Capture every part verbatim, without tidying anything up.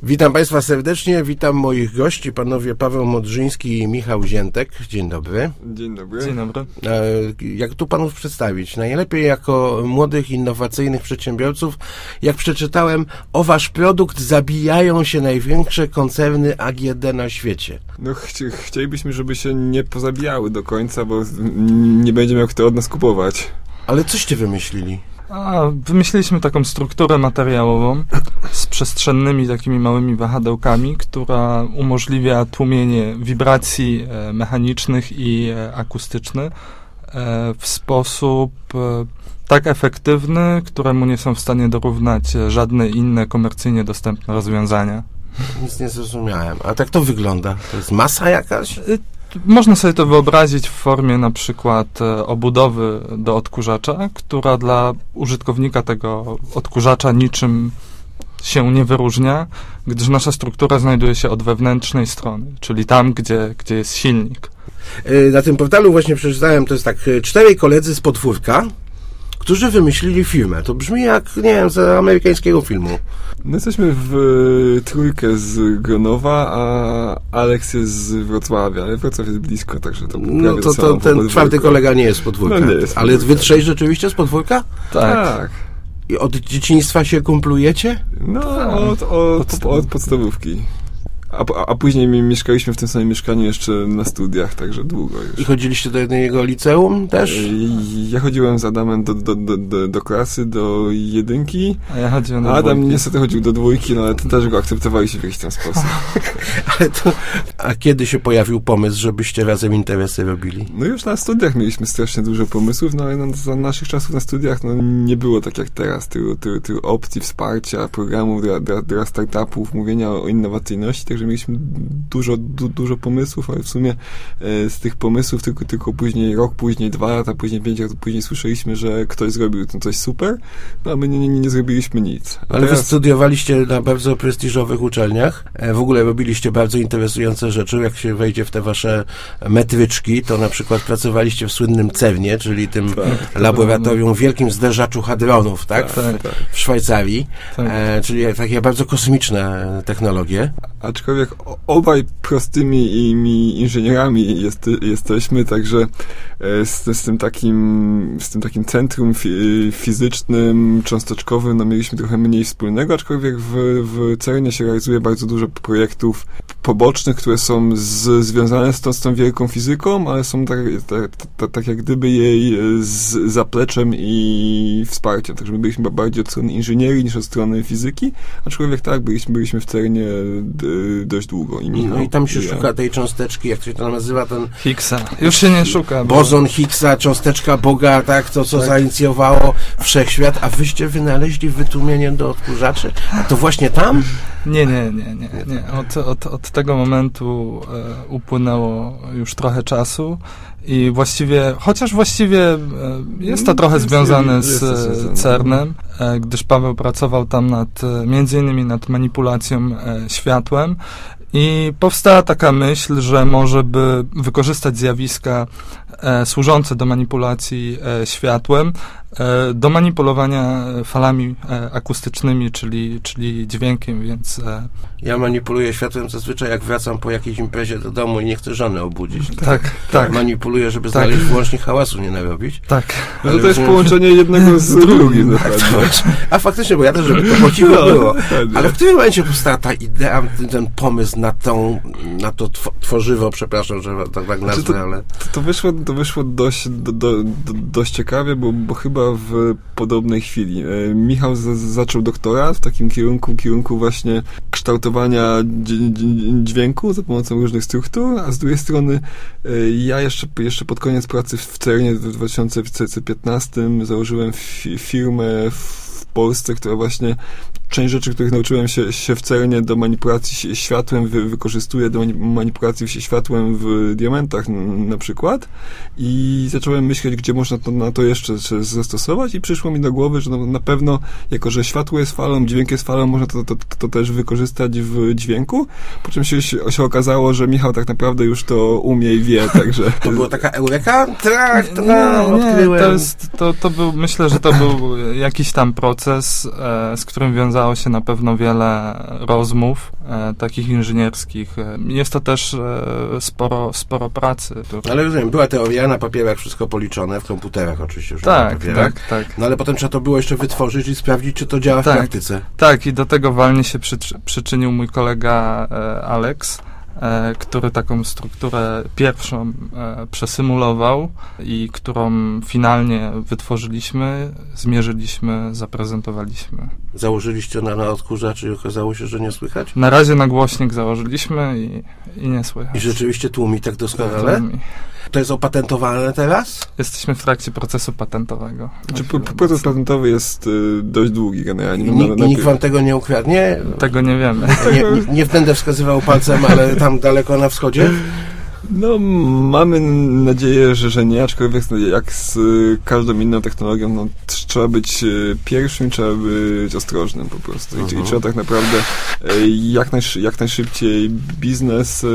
Witam Państwa serdecznie, witam moich gości, panowie Paweł Modrzyński i Michał Ziętek. Dzień dobry. Dzień dobry. Dzień dobry. Jak tu panów przedstawić? Najlepiej jako młodych, innowacyjnych przedsiębiorców, jak przeczytałem, o wasz produkt zabijają się największe koncerny A G D na świecie. No chci- chcielibyśmy, żeby się nie pozabijały do końca, bo nie będzie miał kto od nas kupować. Ale coście wymyślili? A, wymyśliliśmy taką strukturę materiałową z przestrzennymi takimi małymi wahadełkami, która umożliwia tłumienie wibracji e, mechanicznych i e, akustycznych e, w sposób e, tak efektywny, któremu nie są w stanie dorównać żadne inne komercyjnie dostępne rozwiązania. Nic nie zrozumiałem. A tak to wygląda? To jest masa jakaś? Można sobie to wyobrazić w formie na przykład e, obudowy do odkurzacza, która dla użytkownika tego odkurzacza niczym się nie wyróżnia, gdyż nasza struktura znajduje się od wewnętrznej strony, czyli tam, gdzie, gdzie jest silnik. Na tym portalu właśnie przeczytałem, to jest tak, czterej koledzy z podwórka, którzy wymyślili firmę. To brzmi jak, nie wiem, z amerykańskiego filmu. My jesteśmy w y, trójkę z Gronowa, a Aleks jest z Wrocławia, ale Wrocław jest blisko, także to No to, to ten czwarty kolega nie jest z podwórka. No nie jest ale podwórka. wy trzej rzeczywiście z podwórka? Tak. I od dzieciństwa się kumplujecie? No, od, od, od, od podstawówki. A, a, a później mi mieszkaliśmy w tym samym mieszkaniu jeszcze na studiach, także długo już. I chodziliście do jednego liceum też? Ja chodziłem z Adamem do, do, do, do, do klasy, do jedynki. A ja chodziłem do A Adam dwójki. niestety chodził do dwójki, no ale to też go akceptowaliście w jakiś tam sposób. Ale to, a kiedy się pojawił pomysł, żebyście razem interesy robili? No już na studiach mieliśmy strasznie dużo pomysłów, no ale no, za naszych czasów na studiach no, nie było tak jak teraz. Tylu, tylu, tylu opcji, wsparcia, programów dla, dla, dla startupów, mówienia o innowacyjności, także mieliśmy dużo, du, dużo pomysłów, ale w sumie e, z tych pomysłów tylko, tylko później, rok później, dwa lata później, pięć lat później słyszeliśmy, że ktoś zrobił to coś super, no a my nie, nie, nie zrobiliśmy nic. A Ale teraz... wy studiowaliście na bardzo prestiżowych uczelniach, e, w ogóle robiliście bardzo interesujące rzeczy, jak się wejdzie w te wasze metryczki, to na przykład pracowaliście w słynnym CERNie, czyli tym Tak, laboratorium w wielkim zderzaczu hadronów, tak? Tak, tak. W Szwajcarii, Tak. e, czyli takie bardzo kosmiczne technologie. Aczkolwiek obaj prostymi i mi inżynierami jest, jesteśmy, także z, z tym takim z tym takim centrum fi, fizycznym, cząsteczkowym, no mieliśmy trochę mniej wspólnego, aczkolwiek w, w CERNie się realizuje bardzo dużo projektów pobocznych, które są z, związane z tą, z tą wielką fizyką, ale są tak, tak, tak, tak jak gdyby jej z zapleczem i wsparciem. Także my byliśmy bardziej od strony inżynierii niż od strony fizyki, aczkolwiek tak, byliśmy, byliśmy w CERNie d, dość długo. I, Michał, No i tam się i ja. szuka tej cząsteczki, jak się to nazywa, ten Higgsa. Już się nie szuka. Bo... bozon Higgsa, cząsteczka Boga, tak, to co Tak. zainicjowało wszechświat, a wyście wynaleźli wytłumienie do odkurzaczy. A to właśnie tam? Nie, nie, nie, nie, nie. Od, od, od tego momentu e, upłynęło już trochę czasu i właściwie, chociaż właściwie e, jest to trochę Jest- związane jest z to związane. e, CERNem, e, gdyż Paweł pracował tam nad, e, między innymi nad manipulacją e, światłem i powstała taka myśl, że może by wykorzystać zjawiska e, służące do manipulacji e, światłem, e, do manipulowania falami e, akustycznymi, czyli, czyli dźwiękiem, więc e, Ja manipuluję światłem zazwyczaj, jak wracam po jakiejś imprezie do domu i nie chcę żony obudzić. tak, tak, Manipuluję, żeby Tak. znaleźć wyłącznie hałasu nie narobić. tak. No Ale to jest rozumiem, połączenie jednego z drugim. dokładnie. A faktycznie, bo ja też, żeby to chodziło No, było. dokładnie. Ale w którym momencie powstała ta idea, ten, ten pomysł na tą, na to tw- tworzywo, przepraszam, że tak, tak nazwę, to- ale... To, to wyszło, to wyszło dość, do, do, do, dość ciekawie, bo, bo chyba w podobnej chwili. E, Michał z, zaczął doktorat w takim kierunku, kierunku właśnie kształtowania dź, dź, dźwięku za pomocą różnych struktur, a z drugiej strony e, ja jeszcze, jeszcze pod koniec pracy w CERNie w dwa tysiące piętnastym założyłem fi, firmę w Polsce, która właśnie część rzeczy, których nauczyłem się, się w CERNie do manipulacji światłem wy, wykorzystuję do manipulacji światłem w diamentach n, na przykład i zacząłem myśleć, gdzie można to, na to jeszcze zastosować i przyszło mi do głowy, że no, na pewno, jako że światło jest falą, dźwięk jest falą, można to, to, to, to też wykorzystać w dźwięku, po czym się, się okazało, że Michał tak naprawdę już to umie i wie, także... To była taka eureka? Tak, to Nie, nie, odkryłem. to, jest, to, to był, myślę, że to był jakiś tam proces, proces, e, z którym wiązało się na pewno wiele rozmów, e, takich inżynierskich. E, jest to też e, sporo, sporo pracy. Tutaj. Ale rozumiem, była teoria, na papierach wszystko policzone, w komputerach oczywiście już tak, na papierach. Tak, tak. No ale potem trzeba to było jeszcze wytworzyć i sprawdzić, czy to działa tak, w praktyce. Tak, i do tego walnie się przy, przyczynił mój kolega e, Alex, e, który taką strukturę pierwszą e, przesymulował i którą finalnie wytworzyliśmy, zmierzyliśmy, zaprezentowaliśmy. Założyliście na, na odkurzacz i okazało się, że nie słychać? Na razie na głośnik założyliśmy i, i nie słychać. I rzeczywiście tłumi tak doskonale? Tłumi. To jest opatentowane teraz? Jesteśmy w trakcie procesu patentowego. Znaczy, proces patentowy jest y, dość długi generalnie. I, I nikt wam tego nie ukradnie? Tego nie wiemy. Nie, nie, nie będę wskazywał palcem, ale tam daleko na wschodzie? No, mamy nadzieję, że, że nie, aczkolwiek jak z każdą inną technologią, no, trzeba być pierwszym, trzeba być ostrożnym po prostu. I, uh-huh. i trzeba tak naprawdę jak, najsz, jak najszybciej biznes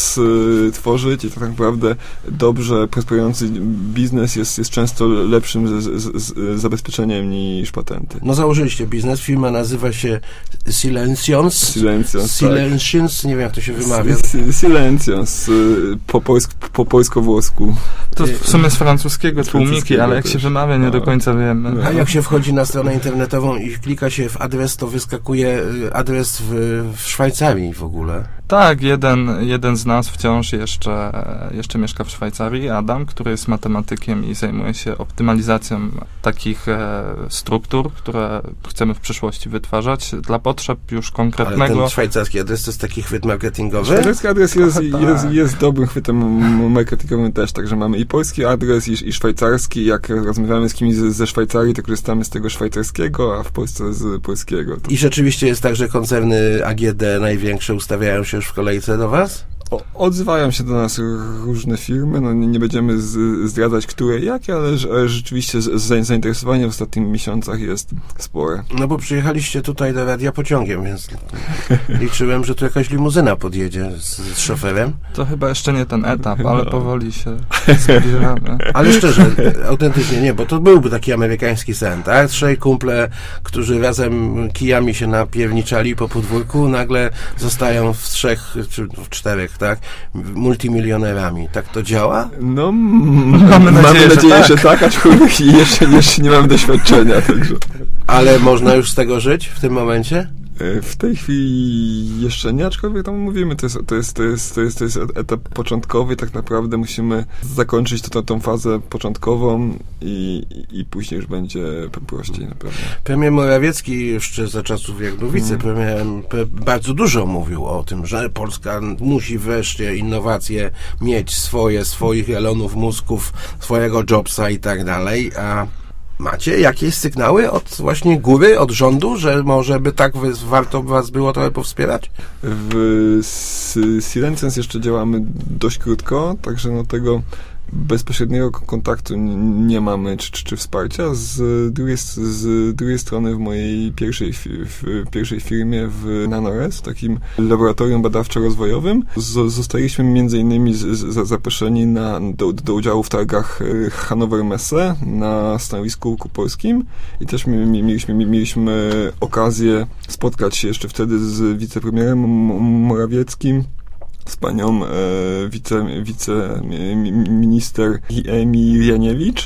stworzyć i tak naprawdę dobrze prosperujący biznes jest, jest często lepszym z, z, z zabezpieczeniem niż patenty. No założyliście biznes, firma nazywa się Silencions. Silencions, Silencions, tak. Nie wiem jak to się wymawia. Silencions. Po, polsk, po polsko-włosku. To w sumie z francuskiego tłumiki, ale jak też. się wymawia, nie do końca wiemy. A jak się wchodzi na stronę internetową i klika się w adres, to wyskakuje adres w, w Szwajcarii w ogóle. Tak, jeden, jeden z nas wciąż jeszcze, jeszcze mieszka w Szwajcarii, Adam, który jest matematykiem i zajmuje się optymalizacją takich e, struktur, które chcemy w przyszłości wytwarzać dla potrzeb już konkretnego... Ale ten szwajcarski adres to jest taki chwyt marketingowy? Szwajcarski adres jest, Trochę jest, tak. jest dobrym chwytem marketingowym też, także mamy i polski adres, i, i szwajcarski. Jak rozmawiamy z kimś ze, ze Szwajcarii, to korzystamy z tego szwajcarskiego, a w Polsce z polskiego. To... I rzeczywiście jest tak, że koncerny A G D największe ustawiają się już w kolejce do was? O, odzywają się do nas różne firmy, no nie, nie będziemy z, zdradzać, które jakie, ale, ale rzeczywiście z, z zainteresowanie w ostatnich miesiącach jest spore. No bo przyjechaliście tutaj do radia pociągiem, więc liczyłem, że tu jakaś limuzyna podjedzie z, z szoferem. To chyba jeszcze nie ten etap, ale powoli się zbliżamy. Ale szczerze, autentycznie nie, bo to byłby taki amerykański sen, tak? Trzej kumple, którzy razem kijami się napierniczali po podwórku, nagle zostają w trzech, czy w czterech, tak? Multimilionerami. Tak to działa? No, m- mamy nadzieję, mamy nadzieję że, że tak, aczkolwiek jeszcze, jeszcze nie mam doświadczenia. Także. Ale można już z tego żyć w tym momencie? W tej chwili jeszcze nie, aczkolwiek tam mówimy, to jest, to jest, to jest, to jest, to jest etap początkowy i tak naprawdę musimy zakończyć to, tą fazę początkową i, i później już będzie prościej na pewno. Premier Morawiecki jeszcze za czasów jak był wicepremierem bardzo dużo mówił o tym, że Polska musi wreszcie innowacje mieć swoje, swoich Elonów mózgów, swojego Jobsa i tak dalej, a macie jakieś sygnały od właśnie góry, od rządu, że może by tak wy, warto was było trochę powspierać? W Silencions jeszcze działamy dość krótko, także no tego bezpośredniego kontaktu nie mamy, czy, czy, czy wsparcia. Z drugiej, z drugiej strony w mojej pierwszej, w pierwszej firmie w NanoRes, takim laboratorium badawczo-rozwojowym, z, zostaliśmy między innymi z, z, zaproszeni na, do, do udziału w targach Hannover Messe na stanowisku polskim i też mieliśmy, mieliśmy okazję spotkać się jeszcze wtedy z wicepremierem Morawieckim, z panią e, wice, wiceminister Emilianiewicz,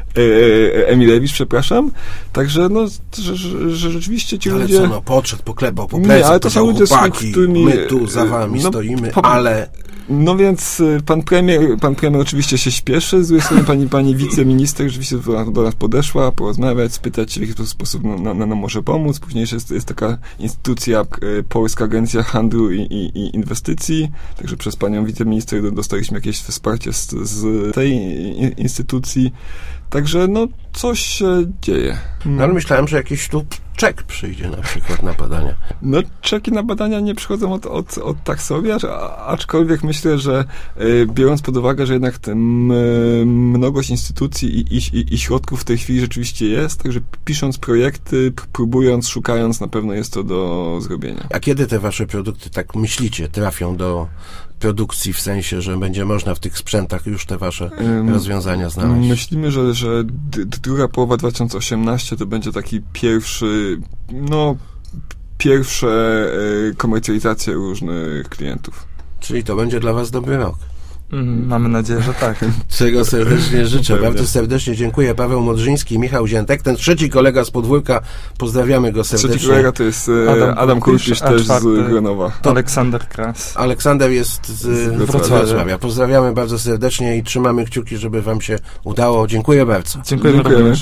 e, Emilewicz, przepraszam. Także, no, że, że, że rzeczywiście ci ale ludzie... Ale co, no, podszedł, poklepał po plecach, nie, ale to są ludzie, chłopaki, z którymi... my tu za wami no, stoimy, po, ale... No więc pan premier, pan premier oczywiście się śpieszy, z drugiej strony pani, pani wiceminister rzeczywiście do, do nas podeszła, porozmawiać, spytać, w jaki sposób nam no, no, może pomóc. Później jest, jest taka instytucja, Polska Agencja Handlu i, i, i Inwestycji, także przez panią wiceminister dostaliśmy jakieś wsparcie z, z tej instytucji. Także no coś się dzieje. No ale myślałem, że jakiś tu czek przyjdzie na przykład na badania. No czeki na badania nie przychodzą od, od, od tak sobie, aczkolwiek myślę, że y, biorąc pod uwagę, że jednak ten, y, mnogość instytucji i, i, i środków w tej chwili rzeczywiście jest, także pisząc projekty, próbując, szukając, na pewno jest to do zrobienia. A kiedy te wasze produkty, tak myślicie, trafią do produkcji, w sensie, że będzie można w tych sprzętach już te wasze Ym, rozwiązania znaleźć? Myślimy, że, że d- druga połowa dwa tysiące osiemnasty to będzie taki pierwszy, no, pierwsze y, komercjalizacje różnych klientów. Czyli to będzie dla was dobry rok. Mm, mamy nadzieję, że tak. Czego serdecznie życzę. Pewnie. Bardzo serdecznie dziękuję. Paweł Modrzyński, Michał Ziętek. Ten trzeci kolega z podwórka, pozdrawiamy go serdecznie. Trzeci kolega to jest e, Adam Adam Kurpisz, Kurpisz, a też czwarty- z Gronowa. Aleksander Kras. Aleksander jest z, Z Wrocławia. Wrocławia. Pozdrawiamy bardzo serdecznie i trzymamy kciuki, żeby wam się udało. Dziękuję bardzo. Dziękujemy, Dziękujemy. również.